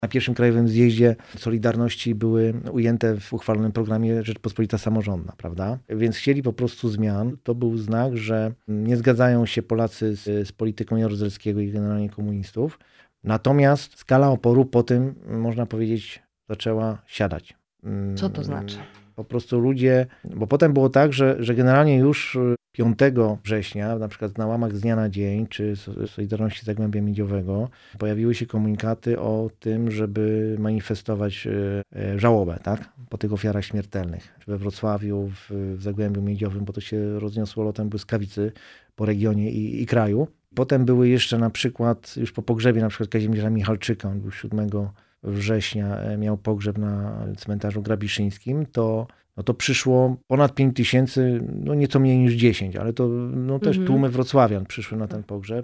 Na pierwszym Krajowym Zjeździe Solidarności były ujęte w uchwalonym programie Rzeczpospolita Samorządna, prawda? Więc chcieli po prostu zmian. To był znak, że nie zgadzają się Polacy z polityką Jaruzelskiego i generalnie komunistów. Natomiast skala oporu po tym, można powiedzieć, zaczęła siadać. Co to znaczy? Po prostu ludzie, bo potem było tak, że generalnie już 5 września, na przykład na łamach z dnia na dzień, czy Solidarności Zagłębia Miedziowego, pojawiły się komunikaty o tym, żeby manifestować żałobę, tak? Po tych ofiarach śmiertelnych. We Wrocławiu, w Zagłębiu Miedziowym, bo to się rozniosło lotem błyskawicy po regionie i kraju. Potem były jeszcze na przykład, już po pogrzebie na przykład Kazimierza Michalczyka, on był 7 września, miał pogrzeb na cmentarzu grabiszyńskim, to przyszło ponad 5 tysięcy, no nieco mniej niż 10, ale to też tłumy wrocławian przyszły na ten pogrzeb.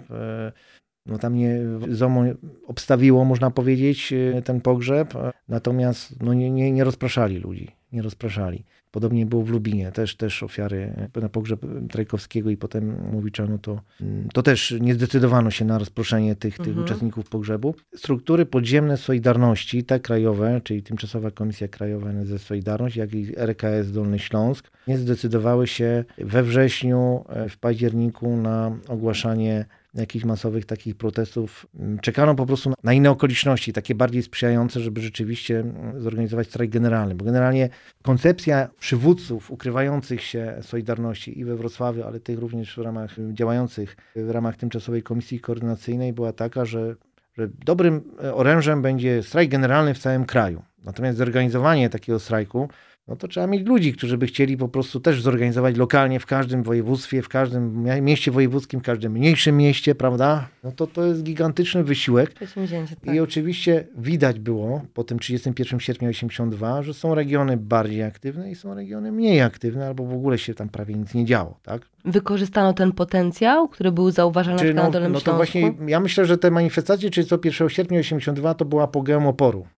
No tam ZOMO obstawiło, można powiedzieć, ten pogrzeb, natomiast nie rozpraszali ludzi, nie rozpraszali. Podobnie było w Lubinie, też ofiary na pogrzeb Trajkowskiego i potem Mówiczanu, to też nie zdecydowano się na rozproszenie tych uczestników pogrzebu. Struktury podziemne Solidarności, te krajowe, czyli Tymczasowa Komisja Krajowa NSZZ Solidarność, jak i RKS Dolny Śląsk, nie zdecydowały się we wrześniu, w październiku na ogłaszanie jakichś masowych takich protestów. Czekano po prostu na inne okoliczności, takie bardziej sprzyjające, żeby rzeczywiście zorganizować strajk generalny. Bo generalnie koncepcja przywódców ukrywających się Solidarności i we Wrocławiu, ale tych również działających w ramach Tymczasowej Komisji Koordynacyjnej była taka, że dobrym orężem będzie strajk generalny w całym kraju. Natomiast zorganizowanie takiego strajku, no to trzeba mieć ludzi, którzy by chcieli po prostu też zorganizować lokalnie w każdym województwie, w każdym mieście wojewódzkim, w każdym mniejszym mieście, prawda? No to jest gigantyczny wysiłek. Tak. I oczywiście widać było po tym 31 sierpnia 1982, że są regiony bardziej aktywne i są regiony mniej aktywne, albo w ogóle się tam prawie nic nie działo, tak? Wykorzystano ten potencjał, który był zauważalny na przykład na Dolnym Śląsku? To właśnie, ja myślę, że te manifestacje 31 sierpnia 1982 to była apogeum oporu.